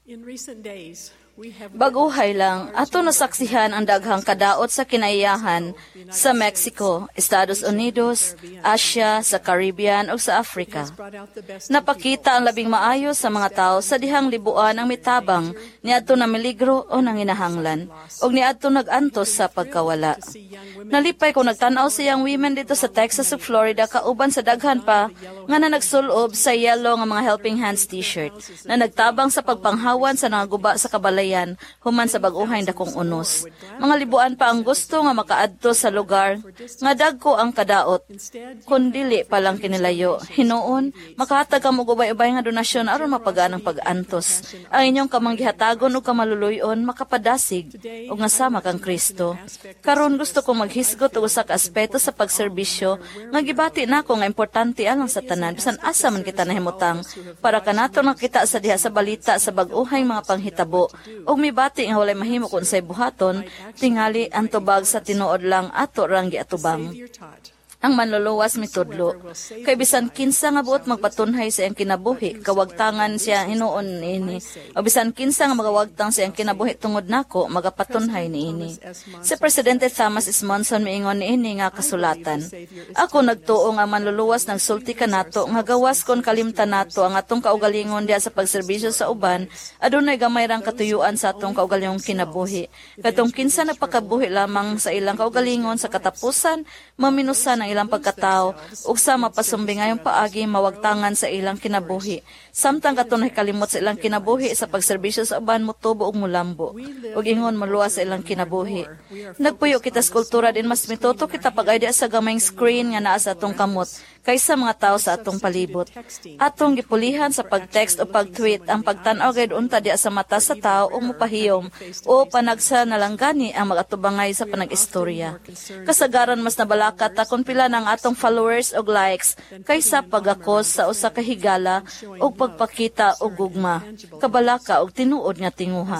Baguhay lang, ato nasaksihan ang daghang kadaot sa kinaiyahan sa Mexico, Estados Unidos, Asia, sa Caribbean o sa Africa. Napakita ang labing maayo sa mga tao sa dihang libuan ang mitabang niadto na miligro o nanginahanglan o niadto nagantos sa pagkawala. Nalipay ko nagtanaw sa young women dito sa Texas ug Florida kauban sa daghan pa nga na nagsulob sa yellow nga mga Helping Hands t-shirt na nagtabang sa pagpanghawan sa nangaguba sa kabalay human sa baguhay dakong unos. Mga libuan pa ang gusto nga makaadto sa lugar nga dagko ang kadaot. Kundili pa lang kinilayo. Hinuon, makahatag ka mo gubay-ubay nga donasyon aron mapagaan ang pag-antos. Ang inyong kamanggihatagon o kamaluluyon makapadasig o nga sama kang Kristo. Karon gusto kong maghisgot og usa ka aspeto sa pagserbisyo nga gibati nako nga importante alang sa tanan bisan asa man kita nahimutang para kanato nakita sa diha sa balita sa baguhay mga panghitabo og mibati nga walay mahimo kun say buhaton, tingali ang tubag sa tinuod lang ato rang giatubang. Ang manluluwas mitudlo. Kay bisan kinsa nga buot magpatunhay sa iyang kinabuhi, kawagtangan siya hinuon niini. O bisan kinsa nga magawagtang sa iyang kinabuhi tungod nako, magapatunhay niini. Si Presidente Thomas S. Monson miingon niini nga kasulatan. Ako nagtuo nga manluluwas nagsulti kanato nga gawas kon kalimtan nato ang atong kaugalingon diha sa pagserbisyo sa uban, adunay gamay rang katuyuan sa atong kaugalingong kinabuhi. Katong kinsa nagpakabuhi lamang sa ilang kaugalingon sa katapusan, maminusan ang ilang pagkatao ug sa mapasumbing ngayong paagi mawagtangan sa ilang kinabuhi. Samtang katunay kalimot sa ilang kinabuhi sa pagserbisyo sa uban motubo ug mulambo ug ingon maluwas sa ilang kinabuhi. Nagpuyo kita sa kultura din mas mituto kita pag-idea sa gamayng screen nga naa sa atong kamot kaysa mga tao sa atong palibot. Atong gipulihan sa pag-text o pag-tweet ang pagtan-aw gayud unta diha sa mata sa tao o mupahiyom o panagsa nalanggani ang magatubangay sa panag-istorya. Kasagaran mas nabalakat akon pila ng atong followers o likes kaysa pagakos sa usa ka higala o pagpakita og gugma, kabalaka og tinuod nga tinguha.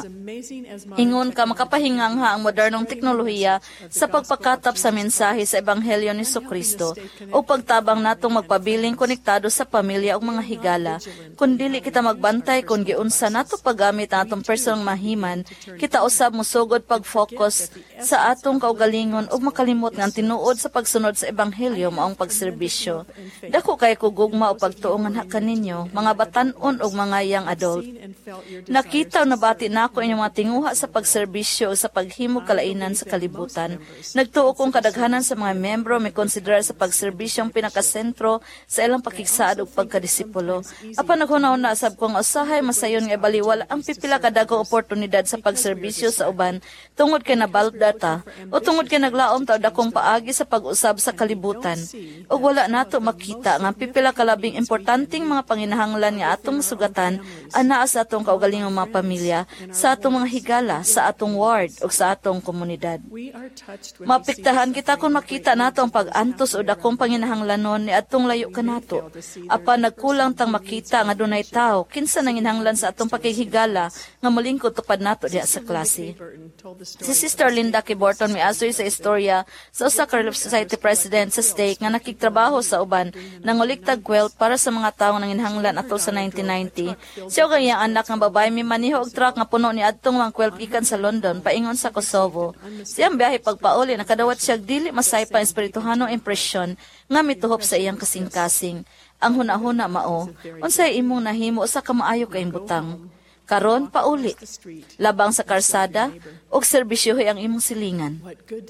Ingon ka makapahingangha ang modernong teknolohiya sa pagpakatap sa mensahe sa Ebanghelyo ni Jesucristo o pagtabang natong magpabiling konektado sa pamilya o mga higala. Kung dili kita magbantay kung giunsa nato paggamit ang atong personang mahiman, kita usab musugod pag-focus sa atong kaugalingon o makalimot nga tinuod sa pagsunod sa Ebanghelyo maong pagserbisyo. Dako kay kugugma o pagtuongan kaninyo, mga batan-on o mga young adult. Nakita o nabati na ako inyong mga tinguha sa pagserbisyo o sa paghimog kalainan sa kalibutan. Nagtuo kong kadaghanan sa mga membro may konsiderar sa pagserbisyong pinakasentro sa ilang pakigsaad o pagkadisipulo. Apan naghunaw na asab kong usahay masayon nga baliwala ang pipila kadagong oportunidad sa pagserbisyo sa uban tungod kay nabalot data o tungod kay naglaom taod akong paagi sa pag-usab sa kalibutan. O wala nato makita nga pipila kalabing importanteng mga panginahanglan nga atong sugatan anaa sa atong kaugalingong mga pamilya, sa atong mga higala, sa atong ward o sa atong komunidad. Mapiktahan kita kung makita nato ang pag-antos o dakong panginahanglanon ni atong layo kanato. Apan nagkulang tang makita nga dunay tao kinsa nanginahanglan sa atong pakihigala nga molingkod tupad nato diha sa klase. Si Sister Linda Kiborton miasoy sa istorya sa usa ka Relief Society president sa stake nga nakigtrabaho sa uban nanguliktag quilt para sa mga tawo nanginahanglan atol sa 1990. Siya kay iyang anak nga babae mi maniho og truck nga puno ni adtong mga quilt gikan sa London paingon sa Kosovo. Siyang biyahe pagpauli nakadawat siya dili masaypa espirituhanong impresyon nga mituhop sa iyang kasing-kasing. Ang huna-huna mao, unsay imong nahimo sa kamaayo kayong butang. Karon pauli, labang sa karsada, og serbisyohi ang imong silingan.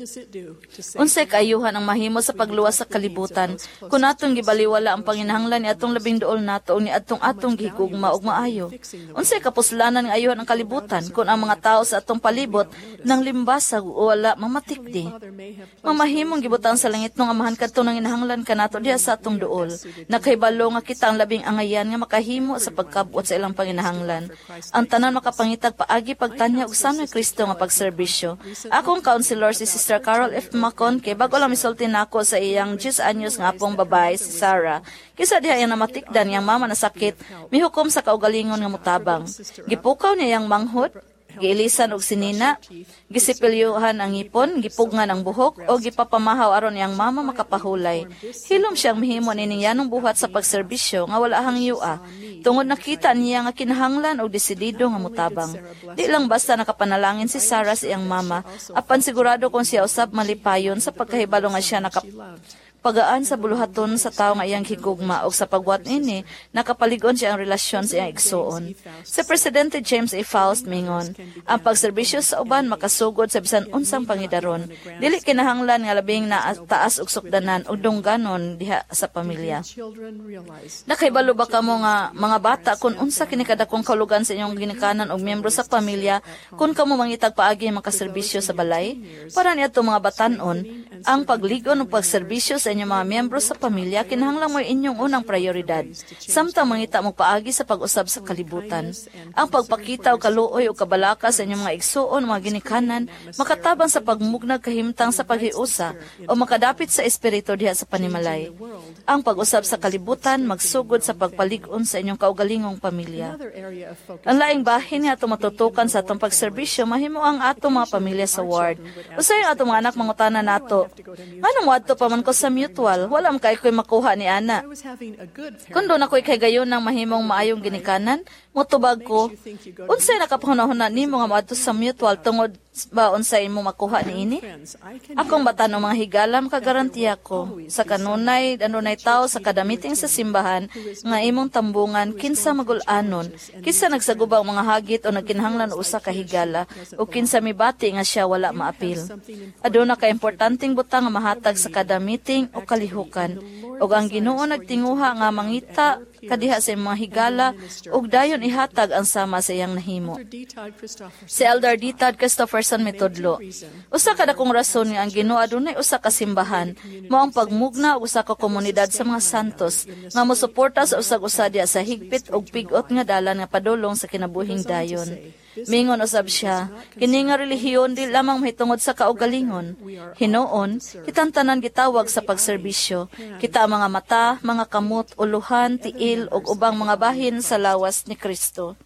Unsay kaayuhan ang mahimo sa pagluwas sa kalibutan, kung atong gibaliwala ang panginahanglan ni atong labing duol nato o ni atong gihigugma og maayo. Unsay kapuslanan nga ayuhan ang kalibutan, kung ang mga tao sa atong palibot nang limbasag o wala mamatikdi. Mamahimong gibutang sa langit nung amahan kadto nang inahanglan kanato diha sa atong duol. Nakahibalo nga kita ang labing angayan nga makahimo sa pagkabot sa ilang panginahanglan. Ang tanan makapangitag paagi pagtanya og samay Kristo nga pagserbisyo. Akong counselor si Sister Carol F. Macon kay bago lang misulti nako sa iyang 10 anyos nga apong babae si Sarah. Kisa diha iyang namatikdan iyang mama na sakit, mihukom sa kaugalingon nga mutabang. Gipukaw niya iyang manghod, giilisan og sinina, gisipilyohan ang ngipon, gipugngan ang buhok o gipapamahaw aron iyang mama makapahulay. Hilom siyang mihimo nining yanong buhat sa pagserbisyo nga wala hang yua. Tungod nakita niya nga kinahanglan og desidido nga mutabang. Di lang basta nakapanalangin si Sarah sa iyang mama, apan sigurado kung siya usab malipayon sa pagkahibalo nga siya pagaan sa buluhaton sa tao nga iyang higugma o sa pagbuhat ini, nakapaligon siya ang relasyon sa iyang igsuon. Si Presidente James A. Faust mingon, ang pagserbisyo sa uban makasugod sa bisan unsang pangidaron, dili kinahanglan nga labing na taas og sukdanan o dungganon diha sa pamilya. Nakahibalo ba kamo nga mga bata kung unsa kini kadakong kalugan sa inyong ginikanan og miyembro sa pamilya kung kamo mangitag paagi makaserbisyo sa balay? Para niadto mga batan-on, ang pagligon ug pagserbisyo sa inyong mga miyembro sa pamilya kinahanglan mo inyong unang prioridad. Samtang mangita mo paagi sa pag-usab sa kalibutan. Ang pagpakita o kaluoy o kabalaka sa inyong mga igsuon, mga ginikanan, makatabang sa pagmugnag kahimtang sa paghiusa o makadapit sa espiritu diha sa panimalay. Ang pag-usab sa kalibutan, magsugod sa pagpalig-on sa inyong kaugalingong pamilya. Ang laing bahin nga atong matutukan sa atong pagserbisyo, mahimo ang atong mga pamilya sa ward. Usay ang atong mga anak mangutana nato, anong wadto pa man ko sa mutual, wala man kay ko'y makuha ni ana. Kung doon ako'y kay gayon ng mahimong maayong ginikanan, mutubag ko, unsay nakapahuna-huna ni mga maadto sa mutual tungod ba unsay mo makuha ni ini? Akong bata ng mga higala makagarantiya ko sa kanunay tao sa kada meeting sa simbahan nga imong tambungan kinsa magul-anon, kinsa nagsagubang mga hagit o nagkinahanglan usa ka higala o kinsa mibati nga siya wala maapil. Aduna ka importanteng butang nga mahatag sa kada meeting o kalihukan ug ang Ginoo nagtinguha nga mangita kadiha sa mga higala ug dayon ihatag ang sama sa iyang nahimo. Si Elder D. Todd Christopherson mitudlo, usa ka dakong rason nga ang Ginoo adunay usa ka simbahan mao ang pagmugna og usa ka komunidad sa mga santos nga mosuporta sa usag-usa diha sa higpit ug pig-ot nga dalan nga padulong sa kinabuhing dayon. Mingon usab siya, kini nga relihiyon di lamang mahitungod sa kaugalingon. Hinuon, kitang tanan gitawag sa pagserbisyo. Kita ang mga mata, mga kamot, uluhan, tiil, ug ubang mga bahin sa lawas ni Kristo.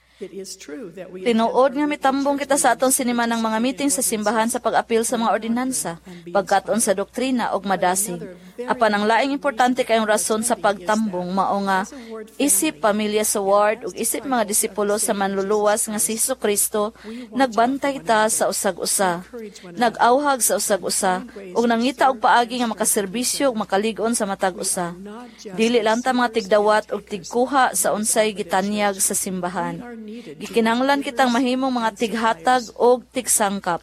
Tinuod nga mitambong kita sa atong sinima ng mga meeting sa simbahan sa pag-apil sa mga ordinansa, pagkaton sa doktrina ug madasig. Apan ang laing importante kayong rason sa pagtambong mao nga isip pamilya sa ward ug isip mga disipulo sa manluluwas nga si Jesucristo, nagbantay ta sa usag-usa, nag-awhag sa usag-usa ug nangita og paagi nga makaserbisyo ug makalig-on sa matag usa. Dili lang ta mga tigdawat ug tigkuha sa unsay gitanyag sa simbahan. Gikinahanglan kitang mahimong mga tighatag o tigsangkap.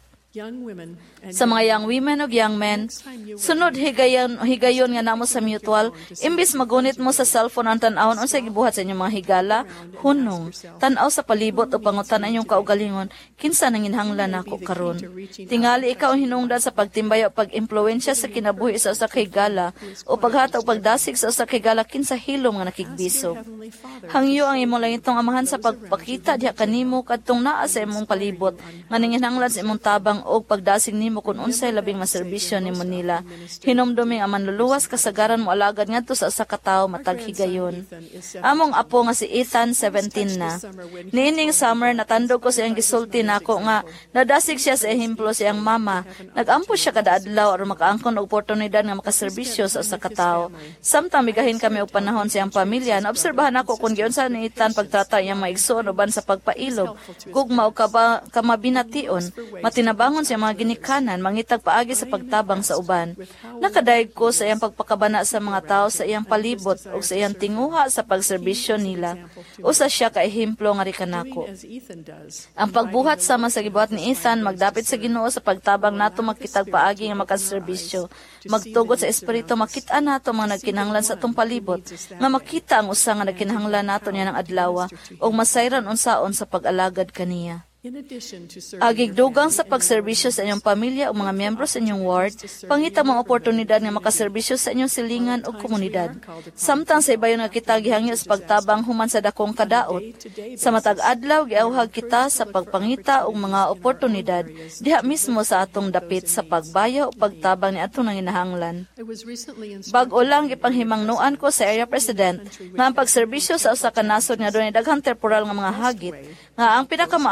Sa mga young women o young men, sunod higayon nga namo sa mutual, imbis magunit mo sa cellphone ang tan-awon unsay gibuhat sa inyong mga higala, hunong, tan-aw sa palibot o pangutan ang inyong kaugalingon, kinsa nanginhanglan nako karon. Tingali ikaw ang hinungdan sa pagtimbay o pag-impluwensya sa kinabuhi sa usa ka higala o paghatag o pagdasig sa usa ka higala kinsa hilom nga nakigbisog. Hangyo ang imong langitong amahan sa pagpakita diha kanimo kadtong naa sa imong palibot nga nanginhanglan sa imong tabang o pagdasig nimo kung unsay labing maserbisyo nimo nila. Hinomduming ang manluluwas kasagaran mo alagad ngadto sa usa ka tawo matag higayon. Among apo nga si Ethan 17 na. Niining summer natandog ko sa iyang gisulti nako nga nadasig siya sa ehemplo sa iyang mama. Nagampo siya kada adlaw aron makaangkon og oportunidad nga makaserbisyo sa usa ka tawo. Samtang migahin kami og panahon sa iyang pamilya, naobserbahan ako kung giunsa ni Ethan pagtrata iyang maigsoon uban sa pagpailog, gugma og kamabination, matinabangon sa mga ginikanan, mangitag paagi sa pagtabang sa uban. Nakadayeg ko sa iyang pagpakabana sa mga tao sa iyang palibot o sa iyang tinguha sa pagserbisyo nila. Usa siya ka ehemplo nga rikanako. Ang pagbuhat sama sa gibuhat ni Ethan, magdapit sa Ginoo sa pagtabang nato makitag paagi nga makaserbisyo. Magtugot sa espiritu, makita nato mga nagkinahanglan sa atong palibot, nga makita ang usa nga nagkinahanglan nato niya ng adlaw o masayran unsaon sa pag-alagad kaniya. Agigdugang sa pagserbisyo sa inyong pamilya o mga miyembro sa inyong ward, pangita mga oportunidad nga makaserbisyo sa inyong silingan o komunidad. Samtang sa ibayon nga kita gihangyo sa pagtabang human sa dakong kadaot. Sa matag adlaw giawhag kita sa pagpangita og mga oportunidad diha mismo sa atong dapit sa pagbayo o pagtabang ni atong nanginahanglan. Bag-o lang gipanghimangnuan ko sa area president nga ang pagserbisyo sa usa ka nasod nga dunay daghang temporal nga mga hagit nga ang pinakamaayo nga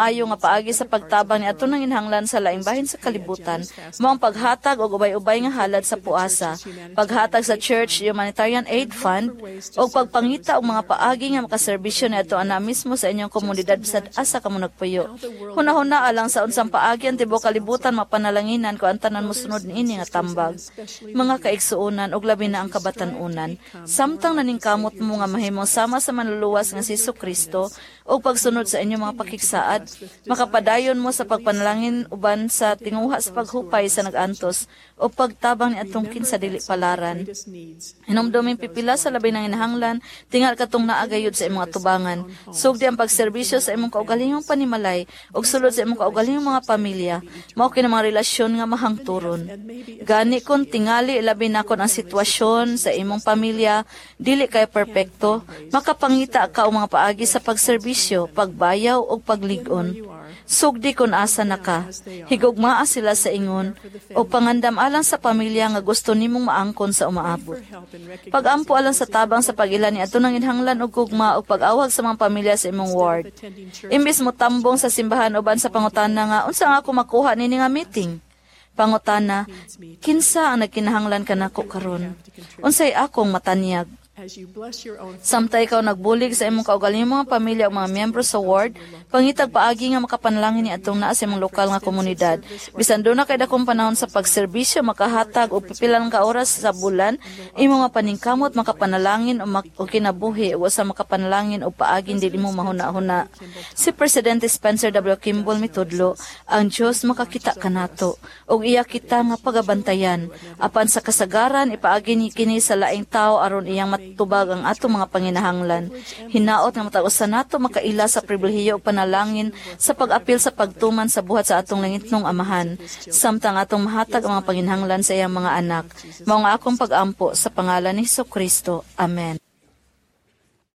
paagi sa pagtabang ni ato ng inhanglan sa laing bahin sa kalibutan, mao ang paghatag og ubay-ubay nga halad sa puasa, paghatag sa Church Humanitarian Aid Fund, o pagpangita og mga paagi nga makaserbisyo niadto ana mismo sa inyong komunidad bisad asa kamo nagpuyo. Hunahuna alang sa unsang paagi ang tibuok kalibutan mapanalanginan ko ang tanan mosunod niini nga tambag. Mga kaigsuonan og labi na ang kabatan-unan, samtang naningkamot mo nga mahimong sama sa manluluwas nga si Kristo o pagsunod sa inyong mga pakiksaad, makapadayon mo sa pagpanalangin uban sa tinguha sa paghupay sa nagantos o pagtabang ni atong kinsa dili palaran. Hinumduming pipila sa labi ng inahanglan, tingal katong naagayod sa imong atubangan. Sugdi ang pagserbisyo sa imong kaugalingong panimalay ug sulod sa imong kaugalingong mga pamilya, mao kini mga relasyon nga mahangturon. Gani kon tingali labi na kon ang sitwasyon sa imong pamilya dili kay perpekto, makapangita ka og mga paagi sa pagserbisyo, pagbayaw ug paglig-on. Sugdi kon asa na ka, higugmaa sila sa ingon, o pangandam alang sa pamilya nga gusto nimong maangkon sa umaabot. Pag-ampo alang sa tabang sa pag-ilan ni ato nang inhanglan og gugma o pag-awag sa mga pamilya sa imong ward. Imbis mo tambong sa simbahan uban sa pangutana nga, unsa nga ako makuha nini nga meeting? Pangutana, kinsa ang nagkinahanglan kanako karon? Unsay akong matanyag? Samtay ikaw nagbulig sa imong kaugalingong mga pamilya o mga miyembro sa ward, pangitag paagi nga makapanalangin ni atong naa sa imong lokal nga komunidad. Bisan doon na kay dakong panahon sa pagserbisyo, makahatag o pipilang ka oras sa bulan, imong mga paningkamot, makapanalangin o kinabuhi o sa makapanalangin o paagin dili mo mahuna-huna. Si Presidente Spencer W. Kimball mitudlo, ang Dios makakita kanato og iya kita nga pagabantayan. Apan sa kasagaran, ipaagi ni kini sa laing tao aron iyang tubag ang ato mga panginahanglan. Hinaot nga matag-usa nato makaila sa pribilehiyo ug panalangin sa pag-apil sa pagtuman sa buhat sa atong langitnong Amahan, samtang atong mahatag ang mga panginahanglan sa iyang mga anak. Mao nga akong pag-ampo sa pangalan ni Kristo. Amen.